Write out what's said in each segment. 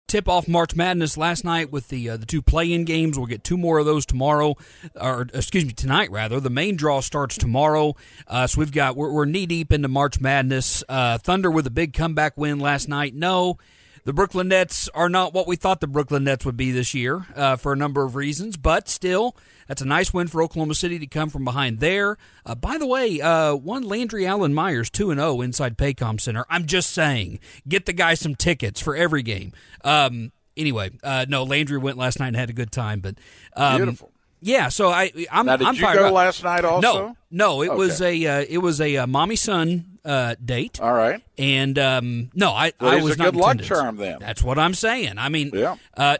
tip off March Madness last night with the two play-in games. We'll get two more of those tomorrow, tonight rather. The main draw starts tomorrow, so we're knee deep into March Madness. Thunder with a big comeback win last night. No, the Brooklyn Nets are not what we thought the Brooklyn Nets would be this year for a number of reasons, but still, that's a nice win for Oklahoma City to come from behind there. By the way, one Landry Allen Myers, 2-0 inside Paycom Center. I'm just saying, get the guy some tickets for every game. Anyway, no, Landry went last night and had a good time. But beautiful. Yeah, so I'm now, did I'm you fired go up. last night also? No, it was a mommy-son date. All right. And I was a not good luck attendance. charm then. That's what I'm saying. I mean, yeah.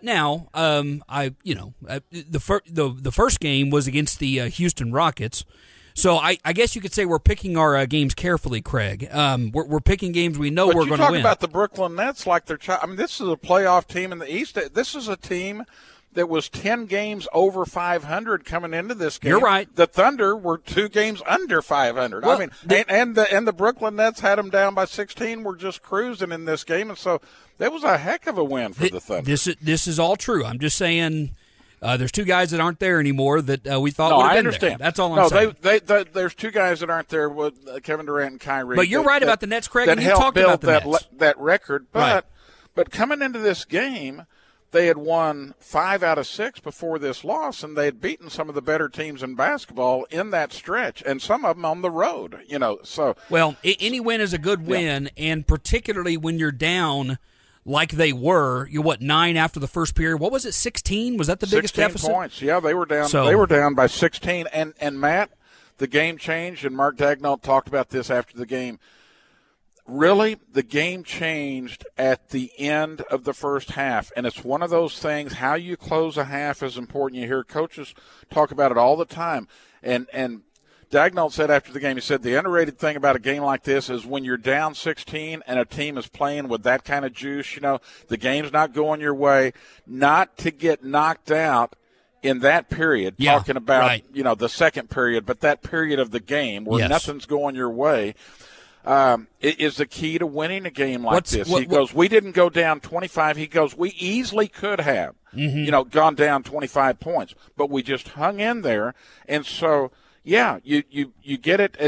The first game was against the Houston Rockets. So I guess you could say we're picking our games carefully, Craig. We're picking games we know we're going to win. But you talk about the Brooklyn Nets like they're this is a playoff team in the East. This is a team that was 10 games over 500 coming into this game. You're right. The Thunder were 2 games under 500. Well, I mean, and the Brooklyn Nets had them down by 16. We're just cruising in this game, and so that was a heck of a win for the Thunder. This is all true. I'm just saying. There's 2 guys that aren't there anymore that we thought would have been understand. there. That's all I'm saying. There's 2 guys that aren't there with Kevin Durant and Kyrie. But you're right about the Nets, Craig. That and you helped talked build about the Nets. that record. Right. But coming into this game, they had won 5 out of 6 before this loss, and they had beaten some of the better teams in basketball in that stretch, and some of them on the road. So well, any win is a good win, and particularly when you're down. Like they were, 9 after the first period. What was it, 16? Was that the biggest 16 deficit? points. Yeah, they were down. They were down by 16. And Matt, the game changed, and Mark Daigneault talked about this after the game. Really, the game changed at the end of the first half, and it's one of those things. How you close a half is important. You hear coaches talk about it all the time, and Daigneault said after the game, he said, the underrated thing about a game like this is when you're down 16 and a team is playing with that kind of juice, the game's not going your way, not to get knocked out in that period, talking about, the second period, but that period of the game where nothing's going your way, it is the key to winning a game like this. He goes, we didn't go down 25. He goes, we easily could have, gone down 25 points, but we just hung in there. And so, yeah, you get it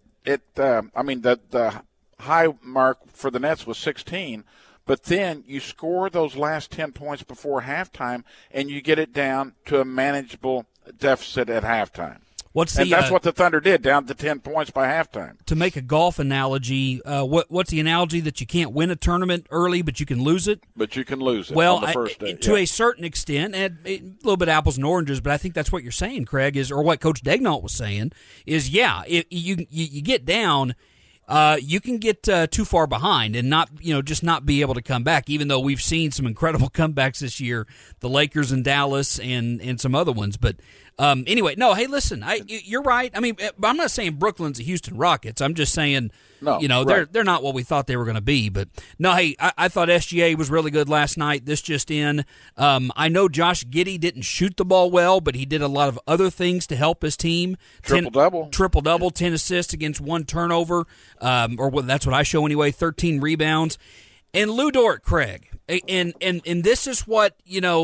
the high mark for the Nets was 16, but then you score those last 10 points before halftime, and you get it down to a manageable deficit at halftime. That's what the Thunder did, down to 10 points by halftime. To make a golf analogy, what's the analogy that you can't win a tournament early, but you can lose it? But you can lose it on the first day. To a certain extent, and a little bit apples and oranges, but I think that's what you're saying, Craig, or what Coach Daigneault was saying, is, you get down, you can get too far behind and not be able to come back, even though we've seen some incredible comebacks this year, the Lakers in Dallas and some other ones. But anyway, no, hey, listen, you're right. I mean, I'm not saying Brooklyn's the Houston Rockets. I'm just saying, they're not what we thought they were going to be. But no, hey, I thought SGA was really good last night. This just in. I know Josh Giddey didn't shoot the ball well, but he did a lot of other things to help his team. Triple-double, 10 assists against 1 turnover, that's what I show anyway, 13 rebounds. And Lu Dort, Craig, and this is what,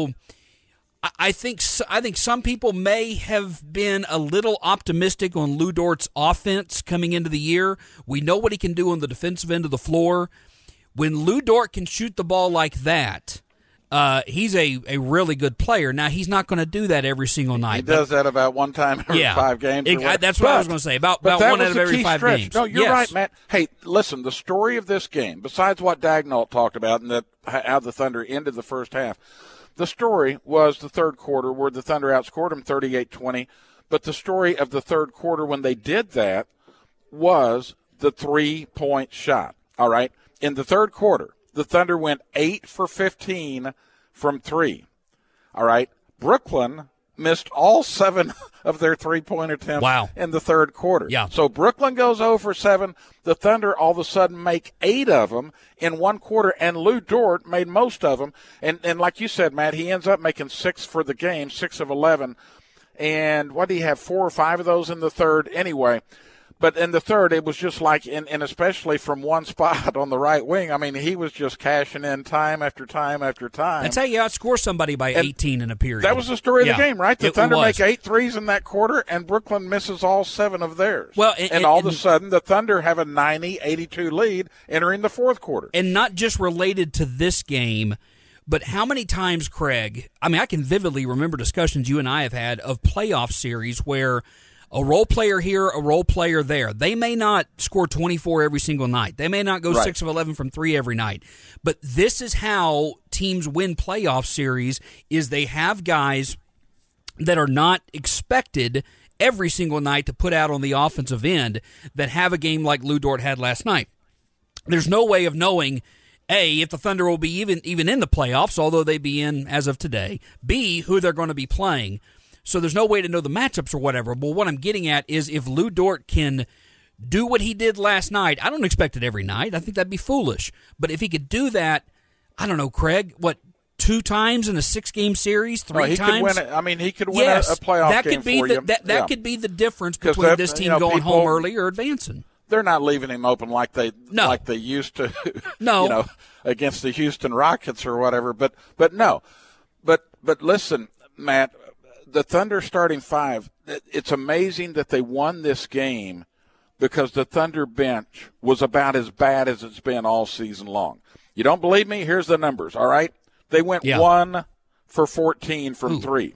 I think some people may have been a little optimistic on Lu Dort's offense coming into the year. We know what he can do on the defensive end of the floor. When Lu Dort can shoot the ball like that, he's a really good player. Now, he's not going to do that every single night. He does that about one time every 5 games. That's what I was going to say, about one out of every 5 games. No, you're right, Matt. Hey, listen, the story of this game, besides what Daigneault talked about and how the Thunder ended the first half, the story was the third quarter where the Thunder outscored them 38-20. But the story of the third quarter when they did that was the 3-point shot. All right? In the third quarter, the Thunder went 8 for 15 from 3. All right? Brooklyn missed all 7 of their 3-point attempts in the third quarter. Yeah. So Brooklyn goes 0 for 7. The Thunder all of a sudden make 8 of them in one quarter, and Lu Dort made most of them. And like you said, Matt, he ends up making 6 for the game, 6 of 11. And what did he have, 4 or 5 of those in the third? Anyway, But in the third, it was just like, and especially from one spot on the right wing, I mean, he was just cashing in time after time after time. That's how you outscore somebody by 18 in a period. That was the story of the game, right? The Thunder make 8 threes in that quarter, and Brooklyn misses all 7 of theirs. Well, and all of a sudden, the Thunder have a 90-82 lead entering the fourth quarter. And not just related to this game, but how many times, Craig, I mean, I can vividly remember discussions you and I have had of playoff series where a role player here, a role player there. They may not score 24 every single night. They may not go 6 of 11 from 3 every night. But this is how teams win playoff series, is they have guys that are not expected every single night to put out on the offensive end that have a game like Lou Dort had last night. There's no way of knowing, A, if the Thunder will be even in the playoffs, although they be in as of today, B, who they're going to be playing. So there's no way to know the matchups or whatever. But what I'm getting at is if Lou Dort can do what he did last night, I don't expect it every night. I think that'd be foolish. But if he could do that, I don't know, Craig, 2 times in a 6-game series, 3 times? Could win it. I mean, he could win a playoff game for you. That could be the difference between this team going home early or advancing. They're not leaving him open like they used to. No. Against the Houston Rockets or whatever. But no. But listen, Matt, the Thunder starting 5, it's amazing that they won this game because the Thunder bench was about as bad as it's been all season long. You don't believe me? Here's the numbers, all right? They went 1 for 14 from 3.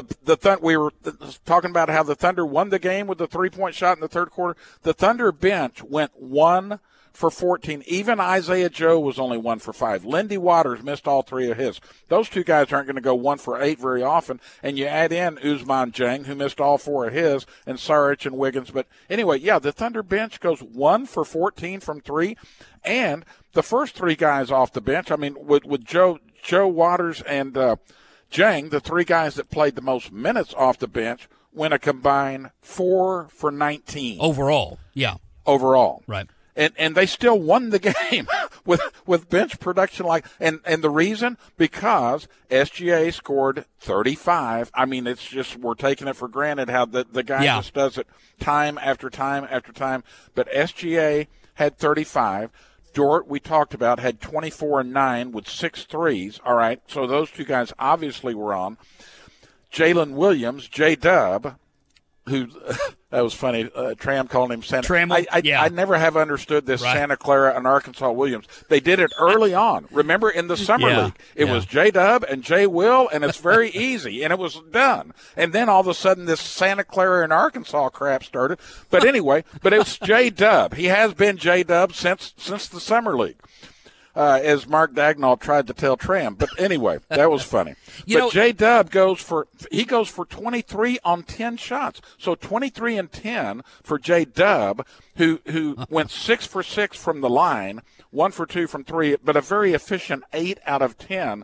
We were talking about how the Thunder won the game with the 3-point shot in the third quarter. The Thunder bench went 1 for 14. Even Isaiah Joe was only 1 for 5. Lindy Waters missed all 3 of his. Those 2 guys aren't going to go 1 for 8 very often. And you add in Ousmane Dieng, who missed all 4 of his, and Saric and Wiggins. But anyway, the Thunder bench goes 1 for 14 from 3. And the first 3 guys off the bench, I mean, with Joe Waters and Dieng, the 3 guys that played the most minutes off the bench, went a combined 4 for 19. Overall. Right. And they still won the game with bench production and the reason, because SGA scored 35. I mean, it's just, we're taking it for granted how the guy just does it time after time after time. But SGA had 35. Dort, we talked about, had 24 and 9 with 6 threes. All right, so those 2 guys obviously were on. Jalen Williams, J-Dub, who that was funny. Tram called him Santa. I never have understood this Santa Clara and Arkansas Williams. They did it early on. Remember in the summer league, it was J-Dub and J-Will, and it's very easy, and it was done. And then all of a sudden, this Santa Clara and Arkansas crap started. But anyway, it's J-Dub. He has been J-Dub since the summer league. As Mark Dagnall tried to tell Tram. But anyway, that was funny. J-Dub goes for 23 on 10 shots. So 23 and 10 for J-Dub, who went 6 for 6 from the line, 1 for 2 from 3, but a very efficient 8 out of 10.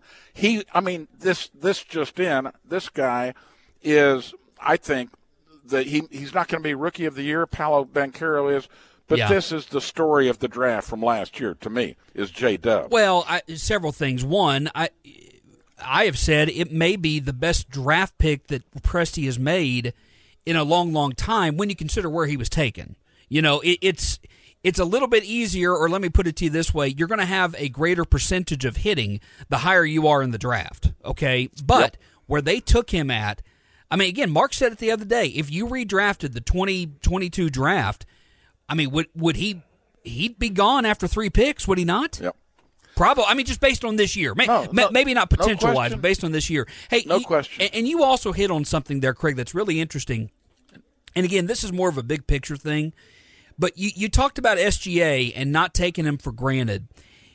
This guy is, I think, that he's not going to be Rookie of the Year. Paolo Banchero is. But this is the story of the draft from last year, to me, is J-Dub. Well, several things. One, I have said it may be the best draft pick that Presti has made in a long, long time when you consider where he was taken. It's a little bit easier, or let me put it to you this way, you're going to have a greater percentage of hitting the higher you are in the draft, okay? But where they took him at, I mean, again, Mark said it the other day, if you redrafted the 2022 draft, I mean, would he'd be gone after 3 picks, would he not? Yep. Probably. I mean, just based on this year. Maybe not potential-wise, but based on this year. Hey, no question. And you also hit on something there, Craig, that's really interesting. And again, this is more of a big picture thing. But you talked about SGA and not taking him for granted.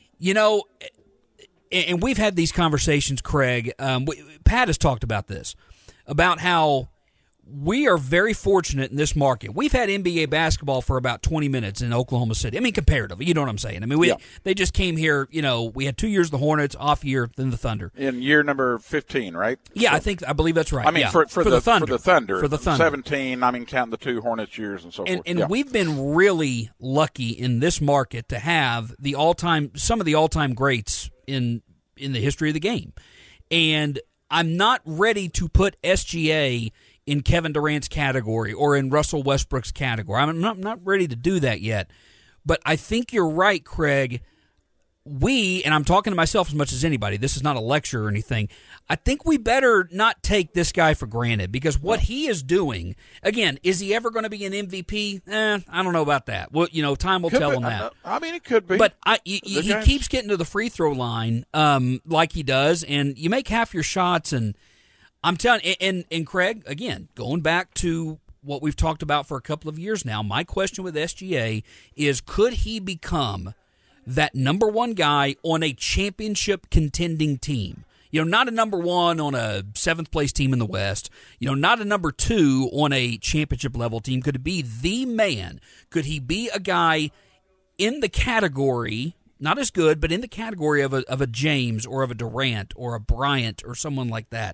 And we've had these conversations, Craig. Pat has talked about this, about how we are very fortunate in this market. We've had NBA basketball for about 20 minutes in Oklahoma City. I mean, comparatively, you know what I'm saying. I mean, they just came here, we had 2 years of the Hornets, off year, then the Thunder. In year number 15, right? Yeah, so, I believe that's right. I mean, for the Thunder. For the Thunder. 17, I mean, counting the 2 Hornets years and so forth. And we've been really lucky in this market to have some of the all-time greats in the history of the game. And I'm not ready to put SGA in Kevin Durant's category or in Russell Westbrook's category. I'm not ready to do that yet. But I think you're right, Craig. And I'm talking to myself as much as anybody, this is not a lecture or anything, I think we better not take this guy for granted, because what he is doing, again, is he ever going to be an MVP? I don't know about that. Well, time will tell on that. I mean, it could be. But he keeps getting to the free throw line like he does, and you make half your shots, and I'm telling you, and Craig, again, going back to what we've talked about for a couple of years now, my question with SGA is, could he become that number one guy on a championship contending team? Not a number one on a seventh place team in the West, not a number two on a championship level team. Could it be the man? Could he be a guy in the category, not as good, but in the category of a James or of a Durant or a Bryant or someone like that?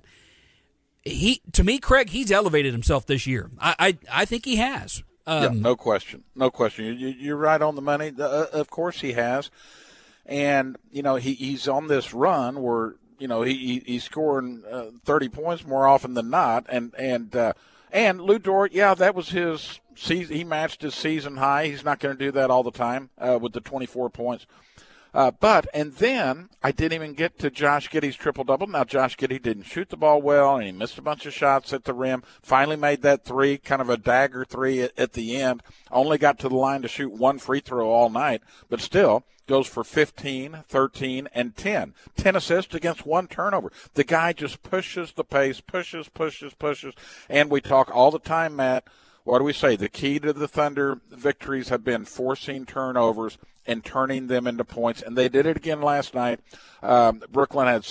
To me, Craig, he's elevated himself this year. I think he has. No question. You're right on the money. Of course he has. And, he's on this run where, he's scoring 30 points more often than not. And Lou Dort, that was his season. He matched his season high. He's not going to do that all the time with the 24 points. And then I didn't even get to Josh Giddey's triple-double. Now, Josh Giddey didn't shoot the ball well, and he missed a bunch of shots at the rim. Finally made that three, kind of a dagger three at the end. Only got to the line to shoot one free throw all night, but still goes for 15, 13, and 10. 10 assists against one turnover. The guy just pushes the pace, pushes. And we talk all the time, Matt, what do we say? The key to the Thunder victories have been forcing turnovers and turning them into points, and they did it again last night. Brooklyn had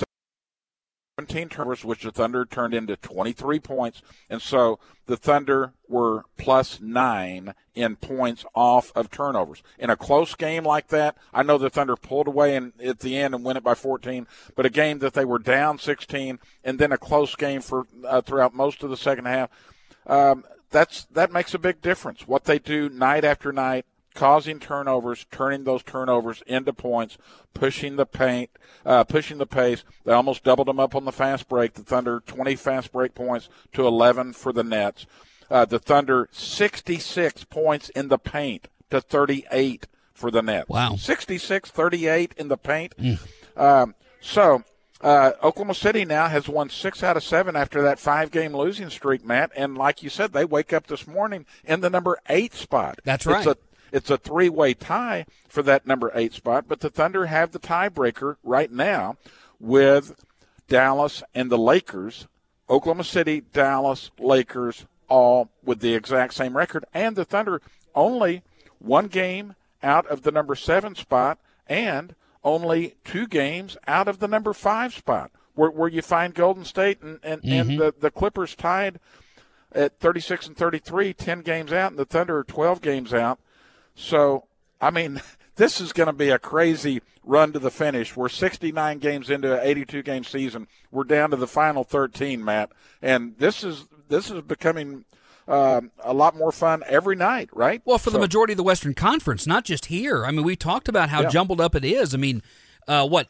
17 turnovers, which the Thunder turned into 23 points, and so the Thunder were +9 in points off of turnovers. In a close game like that, I know the Thunder pulled away at the end and win it by 14, but a game that they were down 16 and then a close game for throughout most of the second half, that makes a big difference. What they do night after night, causing turnovers, turning those turnovers into points, pushing the pace. They almost doubled them up on the fast break. The Thunder 20 fast break points to 11 for the Nets. The Thunder 66 points in the paint to 38 for the Nets. Wow. 66-38 in the paint. Oklahoma City now has won 6 out of 7 after that 5-game losing streak, Matt. And like you said, they wake up this morning in the number 8 spot. That's right. It's a 3-way tie for that number 8 spot, but the Thunder have the tiebreaker right now with Dallas and the Lakers. Oklahoma City, Dallas, Lakers, all with the exact same record. And the Thunder only 1 game out of the number 7 spot and only 2 games out of the number 5 spot, where you find Golden State and the Clippers tied at 36 and 33, 10 games out, and the Thunder are 12 games out. So, I mean, this is going to be a crazy run to the finish. We're 69 games into an 82-game season. We're down to the final 13, Matt. And this is becoming a lot more fun every night, right? Well, for the majority of the Western Conference, not just here. I mean, we talked about how jumbled up it is. I mean, let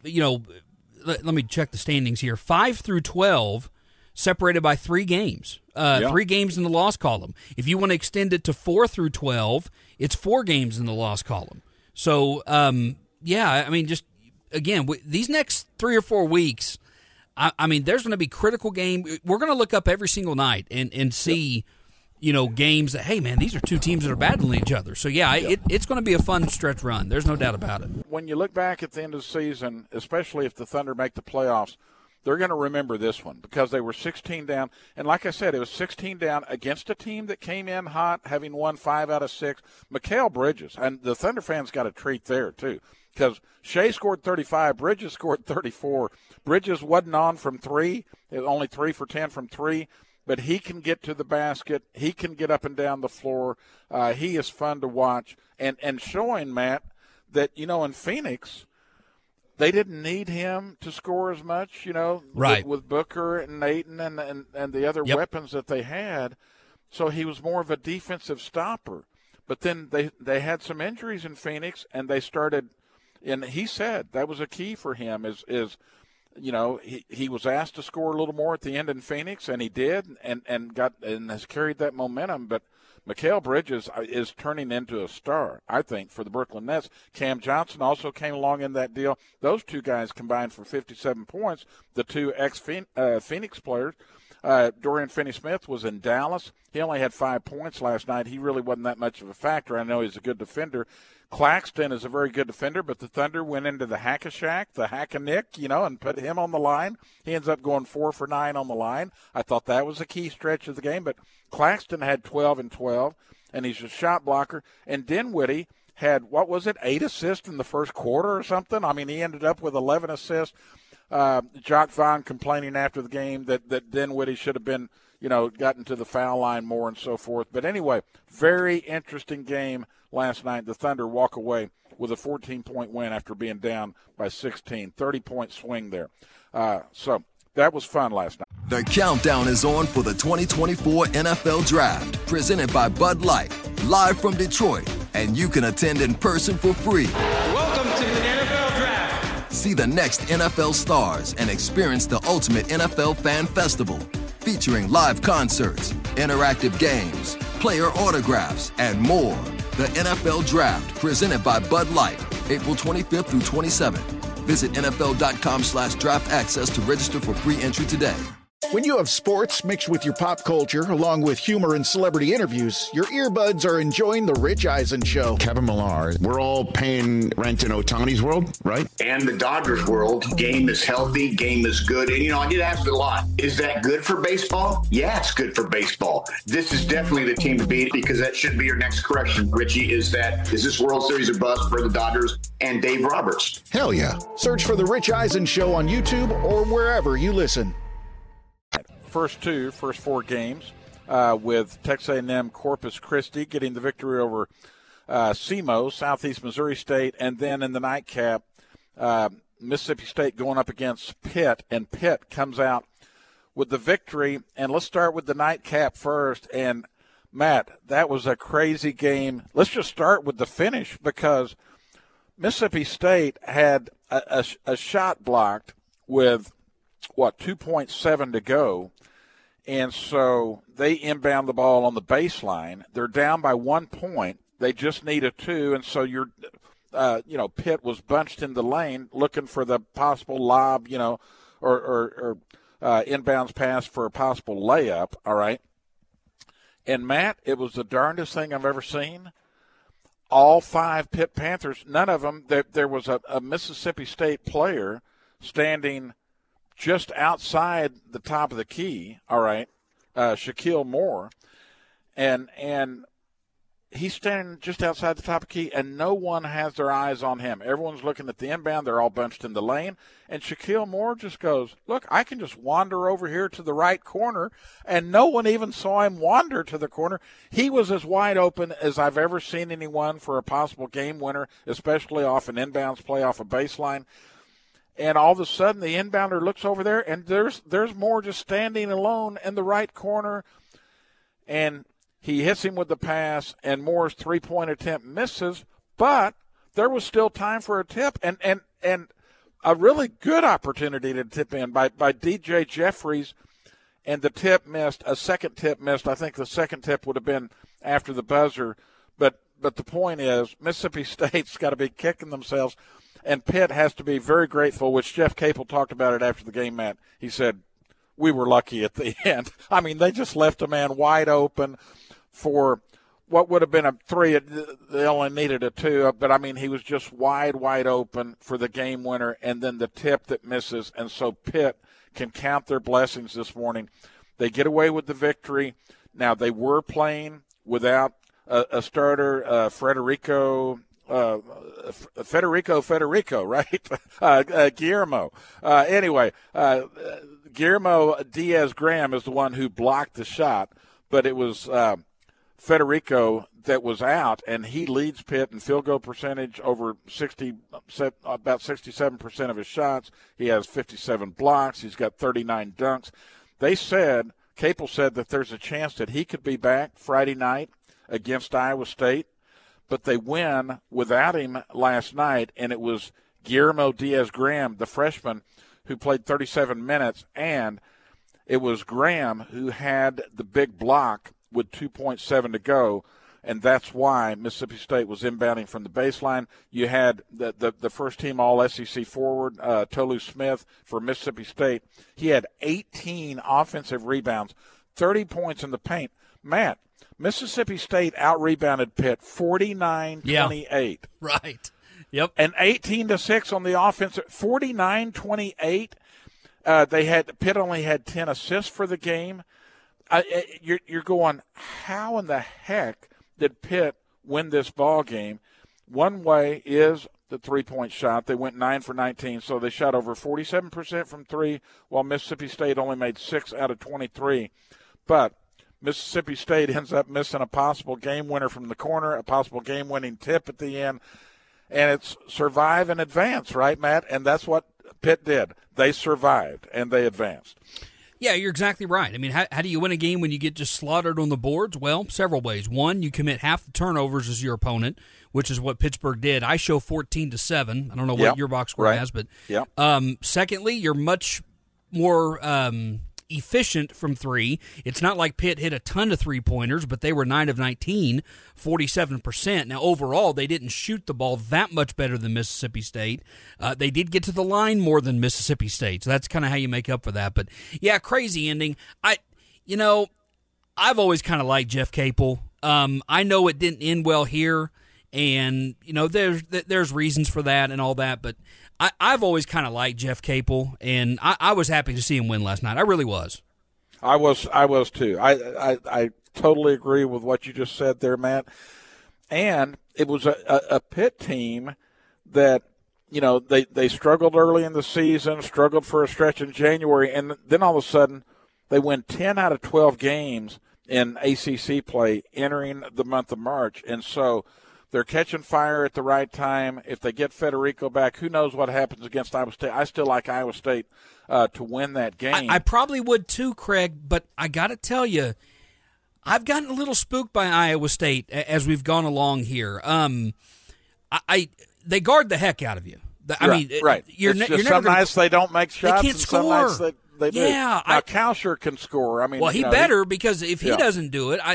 me check the standings here. 5 through 12 separated by 3 games. 3 games in the loss column. If you want to extend it to 4 through 12, it's 4 games in the loss column. So, I mean, just, again, these next 3 or 4 weeks, I mean, there's going to be critical game. We're going to look up every single night and see, games that, hey, man, these are 2 teams that are battling each other. So, it's going to be a fun stretch run. There's no doubt about it. When you look back at the end of the season, especially if the Thunder make the playoffs, they're going to remember this one because they were 16 down. And like I said, it was 16 down against a team that came in hot, having won 5 out of 6. Mikal Bridges, and the Thunder fans got a treat there, too, because Shea scored 35, Bridges scored 34. Bridges wasn't on from 3, only 3 for 10 from 3, but he can get to the basket. He can get up and down the floor. He is fun to watch. And showing, Matt, that, in Phoenix – they didn't need him to score as much, right. with Booker and Ayton and the other weapons that they had. So he was more of a defensive stopper. But then they had some injuries in Phoenix, and they started – and he said that was a key for him is he was asked to score a little more at the end in Phoenix, and he did, and has carried that momentum. But Mikal Bridges is turning into a star, I think, for the Brooklyn Nets. Cam Johnson also came along in that deal. Those two guys combined for 57 points, the two ex-Phoenix players. Dorian Finney-Smith was in Dallas. He only had 5 points last night. He really wasn't that much of a factor. I know he's a good defender. Claxton is a very good defender, but the Thunder went into the Hack-a-Shack, the Hack-a-Nick, and put him on the line. He ends up going 4 for 9 on the line. I thought that was a key stretch of the game, but Claxton had 12 and 12, and he's a shot blocker. And Dinwiddie had, 8 assists in the first quarter or something? I mean, he ended up with 11 assists. Jock Vaughn complaining after the game that Dinwiddie should have been, gotten to the foul line more and so forth. But anyway, very interesting game last night. The Thunder walk away with a 14-point win after being down by 16. 30-point swing there. So that was fun last night. The countdown is on for the 2024 NFL Draft, presented by Bud Light, live from Detroit, and you can attend in person for free. Welcome to the NFL Draft. See the next NFL stars and experience the ultimate NFL fan festival, featuring live concerts, interactive games, player autographs, and more. The NFL Draft, presented by Bud Light, April 25th through 27th. Visit NFL.com/draft access to register for free entry today. When you have sports mixed with your pop culture, along with humor and celebrity interviews, your earbuds are enjoying The Rich Eisen Show. Kevin Millar, we're all paying rent in Ohtani's world, right? And the Dodgers world. Game is healthy, game is good. And, I get asked a lot, is that good for baseball? Yeah, it's good for baseball. This is definitely the team to beat, because that should be your next question, Richie, is this World Series a bust for the Dodgers and Dave Roberts? Hell yeah. Search for The Rich Eisen Show on YouTube or wherever you listen. First 4 games with Texas A&M Corpus Christi getting the victory over SEMO, Southeast Missouri State, and then in the nightcap, Mississippi State going up against Pitt, and Pitt comes out with the victory. And let's start with the nightcap first. And, Matt, that was a crazy game. Let's just start with the finish, because Mississippi State had a shot blocked with, 2.7 to go. And so they inbound the ball on the baseline. They're down by 1 point. They just need a 2. And so Pitt was bunched in the lane looking for the possible lob, or inbounds pass for a possible layup. All right. And, Matt, it was the darndest thing I've ever seen. All 5 Pitt Panthers, none of them, there was a Mississippi State player standing just outside the top of the key, all right, Shaquille Moore, and he's standing just outside the top of the key, and no one has their eyes on him. Everyone's looking at the inbound. They're all bunched in the lane, and Shaquille Moore just goes, look, I can just wander over here to the right corner, and no one even saw him wander to the corner. He was as wide open as I've ever seen anyone for a possible game winner, especially off an inbounds play off a baseline. And all of a sudden, the inbounder looks over there, and there's Moore just standing alone in the right corner. And he hits him with the pass, and Moore's three-point attempt misses. But there was still time for a tip, and a really good opportunity to tip in by DJ Jeffries. And the tip missed. A second tip missed. I think the second tip would have been after the buzzer. But the point is, Mississippi State's got to be kicking themselves. And Pitt has to be very grateful, which Jeff Capel talked about it after the game, Matt. He said, we were lucky at the end. I mean, they just left a man wide open for what would have been a 3. They only needed a 2. But, I mean, he was just wide open for the game winner, and then the tip that misses. And so Pitt can count their blessings this morning. They get away with the victory. Now, they were playing without a starter, Federico, right? Guillermo. Anyway, Guillermo Diaz-Graham is the one who blocked the shot, but it was Federico that was out, and he leads Pitt in field goal percentage over about 67% of his shots. He has 57 blocks. He's got 39 dunks. Capel said that there's a chance that he could be back Friday night against Iowa State. But they win without him last night, and it was Guillermo Diaz-Graham, the freshman, who played 37 minutes, and it was Graham who had the big block with 2.7 to go, and that's why Mississippi State was inbounding from the baseline. You had the first-team All-SEC forward, Tolu Smith, for Mississippi State. He had 18 offensive rebounds, 30 points in the paint. Matt, Mississippi State out-rebounded Pitt 49-28. Yeah. Right. Yep. And 18-6 on the offense. 49-28. Pitt only had 10 assists for the game. You're going, how in the heck did Pitt win this ball game? One way is the three-point shot. They went 9 for 19, so they shot over 47% from three, while Mississippi State only made 6 out of 23. But Mississippi State ends up missing a possible game winner from the corner, a possible game-winning tip at the end, and it's survive and advance, right, Matt? And that's what Pitt did. They survived, and they advanced. Yeah, you're exactly right. I mean, how do you win a game when you get just slaughtered on the boards? Well, several ways. One, you commit half the turnovers as your opponent, which is what Pittsburgh did. I show 14-7. I don't know what your box score has, but secondly, you're much more efficient from three. It's not like Pitt hit a ton of three-pointers, but they were 9 of 19, 47%. Now, overall, they didn't shoot the ball that much better than Mississippi State. They did get to the line more than Mississippi State, so that's kind of how you make up for that. But, yeah, crazy ending. I've always kind of liked Jeff Capel. I know it didn't end well here, and, there's reasons for that and all that, but I've always kind of liked Jeff Capel, and I was happy to see him win last night. I really was. I was too. I totally agree with what you just said there, Matt. And it was a Pitt team that, they struggled early in the season, struggled for a stretch in January, and then all of a sudden they win 10 out of 12 games in ACC play entering the month of March. And so they're catching fire at the right time. If they get Federico back, who knows what happens against Iowa State. I still like Iowa State to win that game. I probably would too, Craig, but I got to tell you, I've gotten a little spooked by Iowa State as we've gone along here. They guard the heck out of you. Right. You're some nights they don't make shots. They can't score. Some nights they do. Yeah, now, Kalsher can score. I mean, he better, because if he doesn't do it,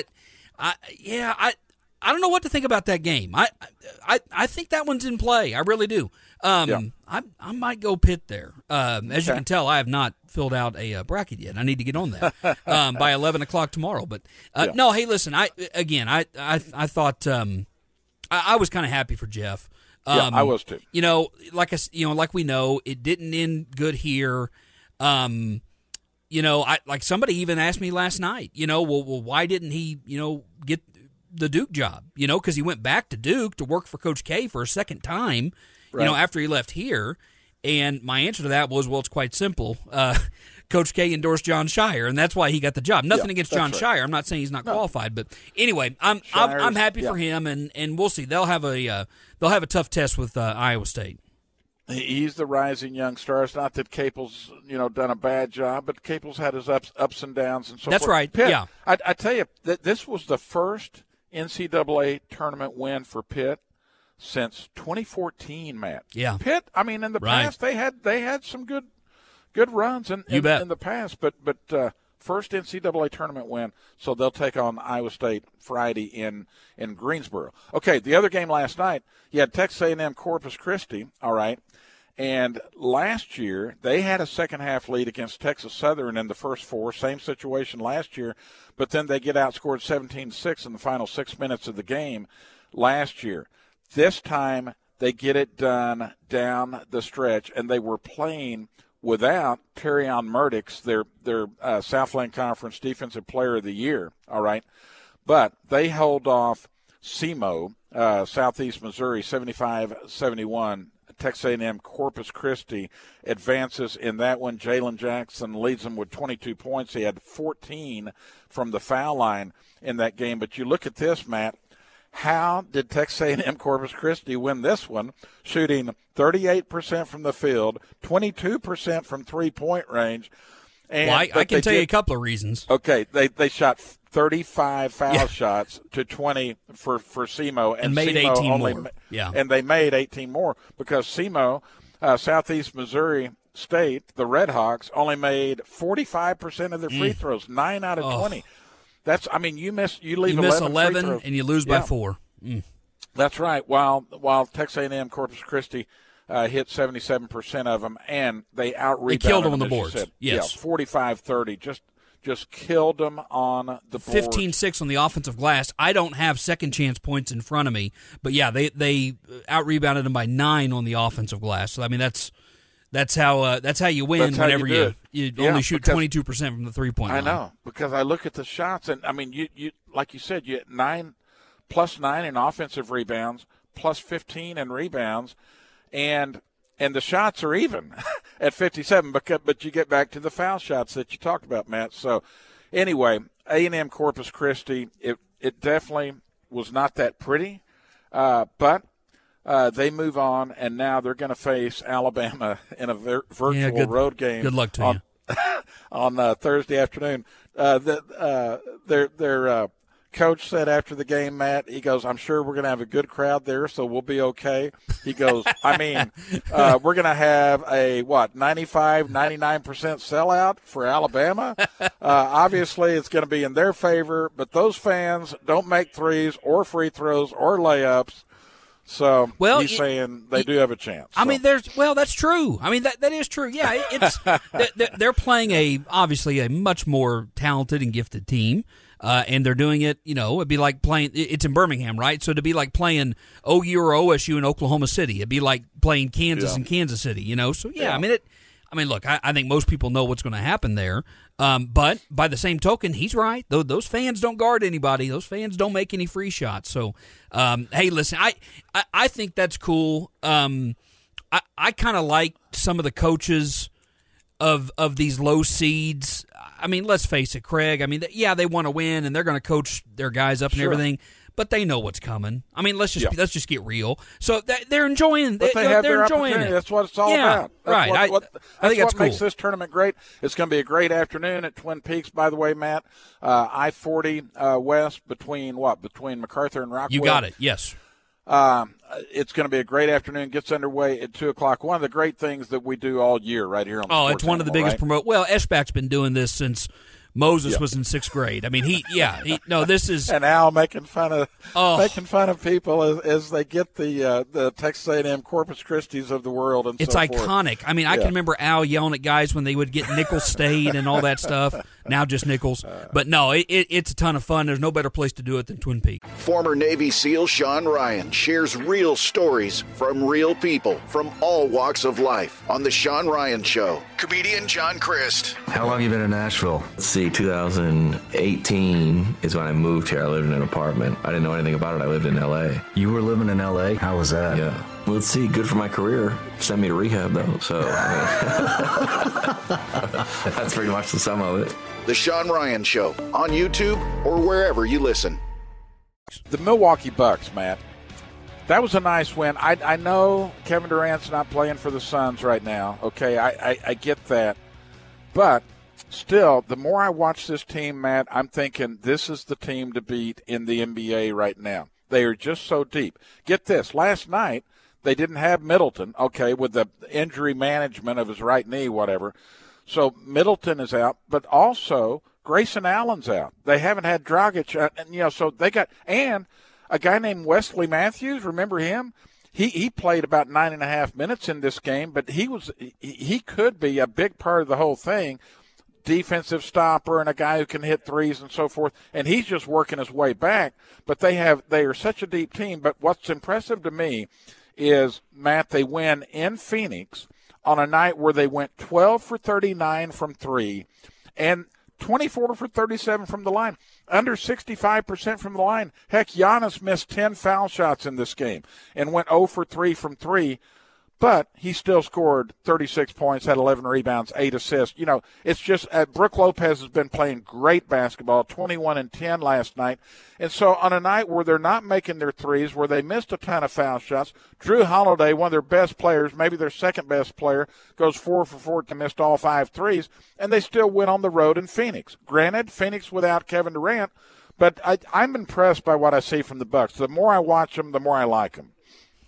I don't know what to think about that game. I think that one's in play. I really do. I might go Pitt there. As you can tell, I have not filled out a bracket yet. I need to get on that by 11 o'clock tomorrow. But no, hey, listen. I thought I was kind of happy for Jeff. I was too. Like we know, it didn't end good here. Somebody even asked me last night. Well, why didn't he get the Duke job, because he went back to Duke to work for Coach K for a second time, after he left here. And my answer to that was, well, it's quite simple. Coach K endorsed John Shire, and that's why he got the job. Nothing against John Shire. I'm not saying he's not qualified, but anyway, I'm happy for him, and we'll see. They'll have a tough test with Iowa State. He's the rising young star. It's not that Capel's done a bad job, but Capel's had his ups and downs and so That's forth. right. Pitt, yeah. I tell you that this was the first NCAA tournament win for Pitt since 2014, Matt. Yeah. Pitt, I mean, in the past they had some good runs in the past, but first NCAA tournament win, so they'll take on Iowa State Friday in Greensboro. Okay, the other game last night, you had Texas A&M Corpus Christi, all right, and last year they had a second-half lead against Texas Southern in the first four, same situation last year, but then they get outscored 17-6 in the final 6 minutes of the game last year. This time they get it done down the stretch, and they were playing without Terrion Murdix, their Southland Conference Defensive Player of the Year, all right? But they hold off SEMO, Southeast Missouri, 75-71. Texas A&M Corpus Christi advances in that one. Jalen Jackson leads them with 22 points. He had 14 from the foul line in that game. But you look at this, Matt. How did Texas A&M Corpus Christi win this one, shooting 38% from the field, 22% from three-point range? And I can tell you a couple of reasons. Okay, they shot 35 foul shots to 20 for SEMO. And made SEMO 18 only, more. Yeah. And they made 18 more because SEMO, Southeast Missouri, State, the Red Hawks, only made 45% of their free throws, 9 out of 20. That's, I mean, you miss 11 and you lose by 4. That's right. While Texas A&M Corpus Christi hit 77% of them, and they out-rebounded them. They killed them on the as boards. Said. Yes. Yeah, 45-30. Just killed them on the board. 15-6 on the offensive glass. I don't have second chance points in front of me, but yeah, they out-rebounded them by 9 on the offensive glass. So I mean that's how you win whenever you only shoot 22% from the 3-point line. I know, because I look at the shots, and I mean you like you said, you had 9 plus 9 in offensive rebounds, plus 15 in rebounds, and the shots are even at 57, but you get back to the foul shots that you talked about, Matt. So anyway, A&M Corpus Christi, it definitely was not that pretty, but they move on, and now they're going to face Alabama in a virtual road game. Good luck to you. On Thursday afternoon. Their coach said after the game, Matt, he goes, I'm sure we're going to have a good crowd there, so we'll be okay. He goes, I mean, we're going to have a, 95, 99% sellout for Alabama. Obviously, it's going to be in their favor, but those fans don't make threes or free throws or layups. So he's saying they do have a chance. I mean, that's true. I mean, that is true. Yeah, it's they're playing obviously a much more talented and gifted team. And they're doing it, it'd be like playing, it's in Birmingham, right? So it'd be like playing OU or OSU in Oklahoma City. It'd be like playing Kansas in Kansas City, So, I mean, look, I think most people know what's going to happen there. But by the same token, he's right. Those fans don't guard anybody. Those fans don't make any free shots. So, hey, listen, I think that's cool. I kind of like some of the coaches of these low seeds. I mean, let's face it, Craig. I mean, they want to win, and they're going to coach their guys up and everything, but they know what's coming. I mean, let's just get real. So they're enjoying. They're enjoying it. That's what it's all about. That's right. I think that's what cool. Makes this tournament great. It's going to be a great afternoon at Twin Peaks. By the way, Matt, I-40 west between MacArthur and Rockwell. You got it. Yes. It's going to be a great afternoon. Gets underway at 2:00. One of the great things that we do all year right here on the Sports it's one of the Animal, biggest right? Well, Eschbach's been doing this since Moses was in 6th grade. I mean, this is and Al making fun of people as they get the Texas A&M Corpus Christi's of the world, and it's so iconic. Forth. I mean, I can remember Al yelling at guys when they would get nickel stayed and all that stuff. Now just nickels, but no, it's a ton of fun. There's no better place to do it than Twin Peaks. Former Navy SEAL Sean Ryan shares real stories from real people from all walks of life on The Sean Ryan Show. Comedian John Christ. How long have you been in Nashville? Let's see, 2018 is when I moved here. I lived in an apartment. I didn't know anything about it. I lived in L.A. You were living in L.A.? How was that? Yeah. Well, let's see, good for my career. Send me to rehab, though, so that's pretty much the sum of it. The Sean Ryan Show on YouTube or wherever you listen. The Milwaukee Bucks, Matt. That was a nice win. I know Kevin Durant's not playing for the Suns right now. Okay, I get that. But still, the more I watch this team, Matt, I'm thinking this is the team to beat in the NBA right now. They are just so deep. Get this. Last night, they didn't have Middleton, okay, with the injury management of his right knee, whatever. So Middleton is out, but also Grayson Allen's out. They haven't had Dragic, so they got – and a guy named Wesley Matthews, remember him? He played about 9.5 minutes in this game, but he could be a big part of the whole thing, defensive stopper and a guy who can hit threes and so forth, and he's just working his way back. But they are such a deep team. But what's impressive to me is, Matt, they win in Phoenix on a night where they went 12 for 39 from three and 24 for 37 from the line, under 65% from the line. Heck, Giannis missed 10 foul shots in this game and went 0 for 3 from three, but he still scored 36 points, had 11 rebounds, 8 assists. It's just Brook Lopez has been playing great basketball, 21 and 10 last night. And so on a night where they're not making their threes, where they missed a ton of foul shots, Drew Holiday, one of their best players, maybe their second best player, goes 4 for 4 and missed all 5 threes, and they still win on the road in Phoenix. Granted, Phoenix without Kevin Durant, but I'm impressed by what I see from the Bucks. The more I watch them, the more I like them.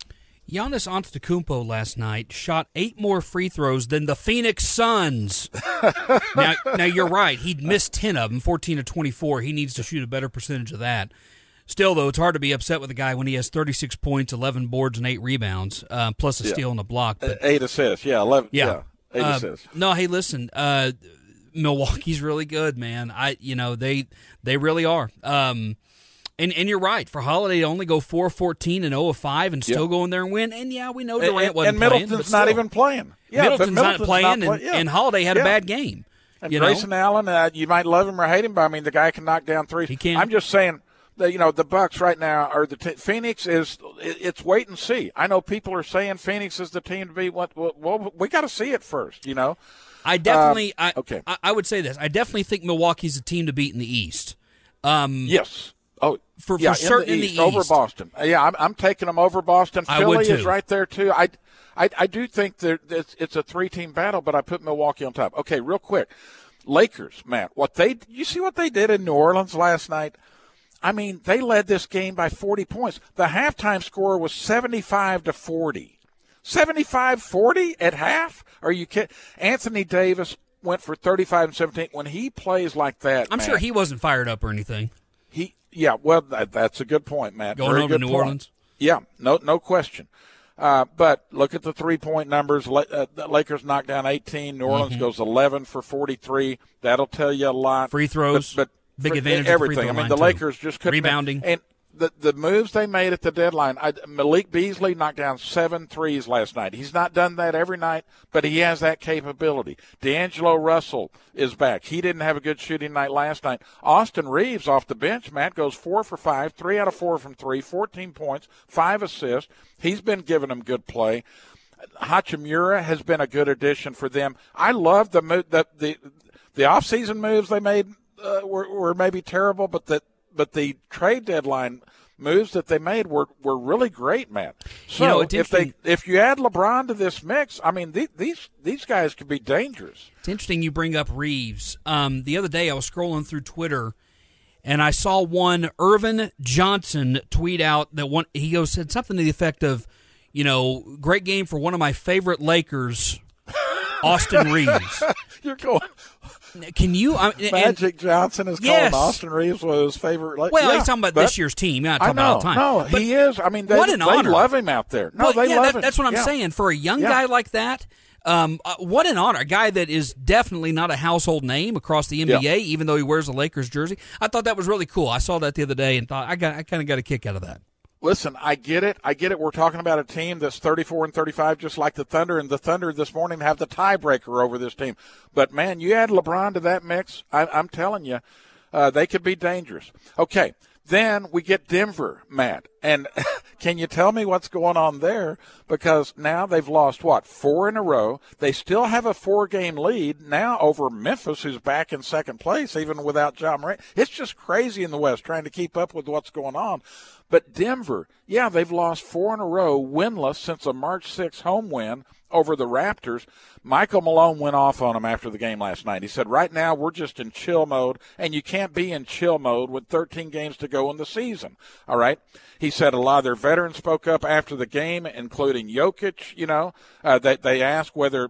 Giannis Antetokounmpo last night shot 8 more free throws than the Phoenix Suns. Now you're right. He'd missed 10 of them, 14 of 24. He needs to shoot a better percentage of that. Still, though, it's hard to be upset with a guy when he has 36 points, 11 boards, and 8 rebounds, plus a steal and a block. But, 8 assists, 11. Yeah, 8 assists. No, hey, listen, Milwaukee's really good, man. They really are. And you're right. For Holiday to only go 4-14 and 0-5 and still go in there and win. And we know Durant wasn't playing. And Middleton's not even playing. Yeah, Middleton's not playing, and Holiday had a bad game. And Grayson Allen, you might love him or hate him, but the guy can knock down threes. He can. I'm just saying. The Bucks right now are Phoenix is it's wait and see. I know people are saying Phoenix is the team to be. Well, we got to see it first. I definitely. I would say this. I definitely think Milwaukee's a team to beat in the East. Yes. Oh, for certain in the East over Boston. Yeah, I'm taking them over Boston. Philly is right there too. I do think that it's a 3-team battle, but I put Milwaukee on top. Okay, real quick, Lakers, Matt. You see what they did in New Orleans last night? They led this game by 40 points. The halftime score was 75-40. 75-40 at half? Are you kidding? Anthony Davis went for 35 and 17. When he plays like that, I'm sure he wasn't fired up or anything. That's a good point, Matt. Going over to New Orleans? Yeah, no question. But look at the 3-point numbers. The Lakers knocked down 18. New Orleans goes 11 for 43. That'll tell you a lot. Free throws. But big advantage everything. Of the free throw line the too. Lakers just couldn't rebounding. And the moves they made at the deadline. Malik Beasley knocked down 7 threes last night. He's not done that every night, but he has that capability. D'Angelo Russell is back. He didn't have a good shooting night last night. Austin Reeves off the bench, Matt, goes 4 for 5, 3 out of 4 from 3, 14 points, 5 assists. He's been giving them good play. Hachimura has been a good addition for them. I love the offseason moves they made. Were maybe terrible, but the trade deadline moves that they made were really great, Matt. So if you add LeBron to this mix, these guys could be dangerous. It's interesting you bring up Reeves. The other day I was scrolling through Twitter and I saw one Irvin Johnson tweet out that said something to the effect of, great game for one of my favorite Lakers, Austin Reeves. You're going. Can you? Magic Johnson is calling Austin Reeves was his favorite. He's talking about this year's team. You're not talking about all the time. No, but he is. They love him out there. No, they love him. That's what I'm saying. For a young guy like that, what an honor. A guy that is definitely not a household name across the NBA, even though he wears a Lakers jersey. I thought that was really cool. I saw that the other day and thought I kind of got a kick out of that. Listen, I get it. We're talking about a team that's 34 and 35, just like the Thunder, and the Thunder this morning have the tiebreaker over this team. But, man, you add LeBron to that mix, I'm telling you, they could be dangerous. Okay, then we get Denver, Matt. And can you tell me what's going on there? Because now they've lost, 4 in a row. They still have a 4-game lead now over Memphis, who's back in second place, even without Ja Morant. It's just crazy in the West trying to keep up with what's going on. But Denver, they've lost 4 in a row, winless since a March 6th home win over the Raptors. Michael Malone went off on them after the game last night. He said, right now we're just in chill mode, and you can't be in chill mode with 13 games to go in the season. All right? He said a lot of their veterans spoke up after the game, including Jokic. They asked whether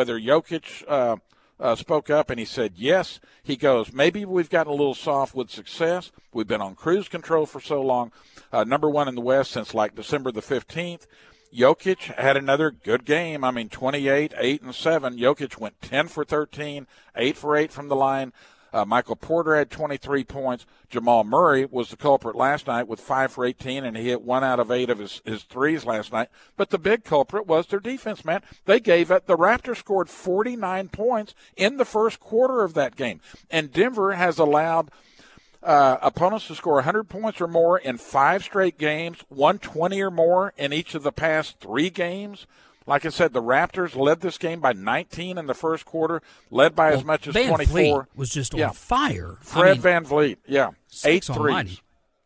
Jokic spoke up, and he said yes. He goes, maybe we've gotten a little soft with success. We've been on cruise control for so long. Number 1 in the West since December the 15th. Jokic had another good game. 28, 8, and 7. Jokic went 10 for 13, 8 for 8 from the line. Michael Porter had 23 points. Jamal Murray was the culprit last night with 5 for 18, and he hit 1 out of 8 of his threes last night. But the big culprit was their defense, man. They gave it. The Raptors scored 49 points in the first quarter of that game. And Denver has allowed opponents to score 100 points or more in 5 straight games, 120 or more in each of the past 3 games. Like I said, the Raptors led this game by 19 in the first quarter, led by as much as 24. Van Vliet was just on fire. Fred Van Vliet, 8 threes.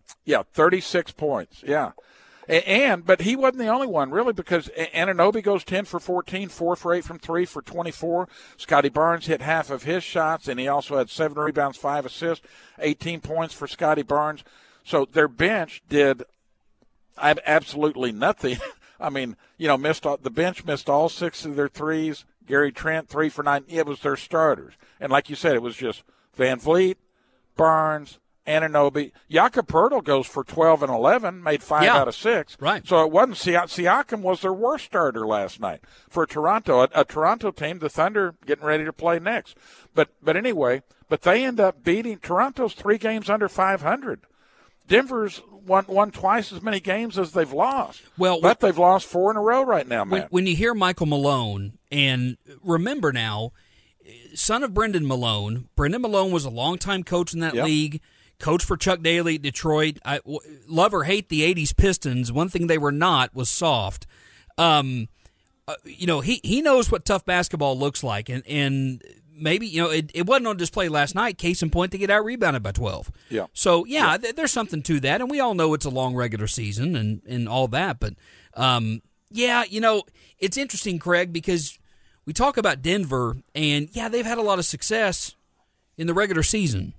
36 points, But he wasn't the only one, really, because Anunoby goes 10 for 14, 4 for 8 from 3 for 24. Scotty Barnes hit half of his shots, and he also had 7 rebounds, 5 assists, 18 points for Scotty Barnes. So their bench did absolutely nothing I mean, the bench missed all 6 of their threes. Gary Trent, 3 for 9. It was their starters. And like you said, it was just Van Vliet, Barnes, Anunoby. Jakob Poeltl goes for 12 and 11, made 5 out of 6. Right. So it wasn't Siakam was their worst starter last night for Toronto. A Toronto team, the Thunder, getting ready to play next. But anyway, they end up beating Toronto's 3 games under 500. Denver's won twice as many games as they've lost. But they've lost 4 in a row right now, Matt. When you hear Michael Malone, and remember now, son of Brendan Malone was a longtime coach in that league, coach for Chuck Daly at Detroit. Love or hate the 80s Pistons, one thing they were not was soft. He knows what tough basketball looks like, and maybe, it wasn't on display last night. Case in point, they get out-rebounded by 12. Yeah. So, there's something to that, and we all know it's a long regular season and all that. But, it's interesting, Craig, because we talk about Denver, and, they've had a lot of success in the regular season.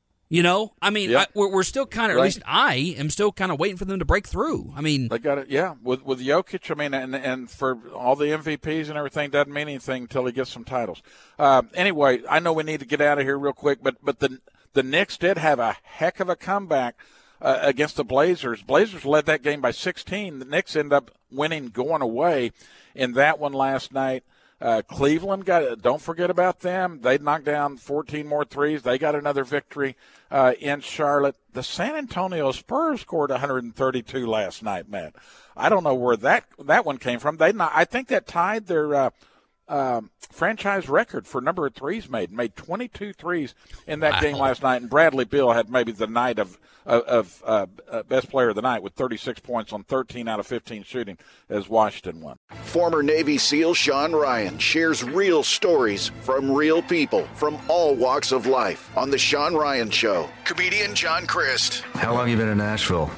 We're still kind of, at least I am still kind of waiting for them to break through. They got it, with Jokic, and for all the MVPs and everything, doesn't mean anything until he gets some titles. Anyway, I know we need to get out of here real quick, but the Knicks did have a heck of a comeback against the Blazers. Blazers led that game by 16. The Knicks end up winning going away in that one last night. Cleveland don't forget about them. They knocked down 14 more threes. They got another victory in Charlotte. The San Antonio Spurs scored 132 last night, Matt. I don't know where that one came from. I think that tied their franchise record for number of threes made 22 threes in that game last night. And Bradley Beal had maybe the night of best player of the night with 36 points on 13 out of 15 shooting as Washington won. Former Navy SEAL Sean Ryan shares real stories from real people from all walks of life on The Sean Ryan Show. Comedian John Crist. How long have you been in Nashville?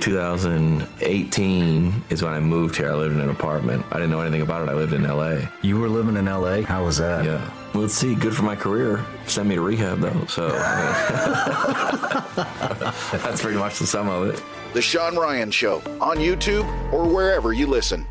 2018 is when I moved here. I lived in an apartment. I didn't know anything about it. I lived in L.A. You were living in L.A.? How was that? Yeah. Well, let's see. Good for my career. Sent me to rehab, though. So that's pretty much the sum of it. The Sean Ryan Show on YouTube or wherever you listen.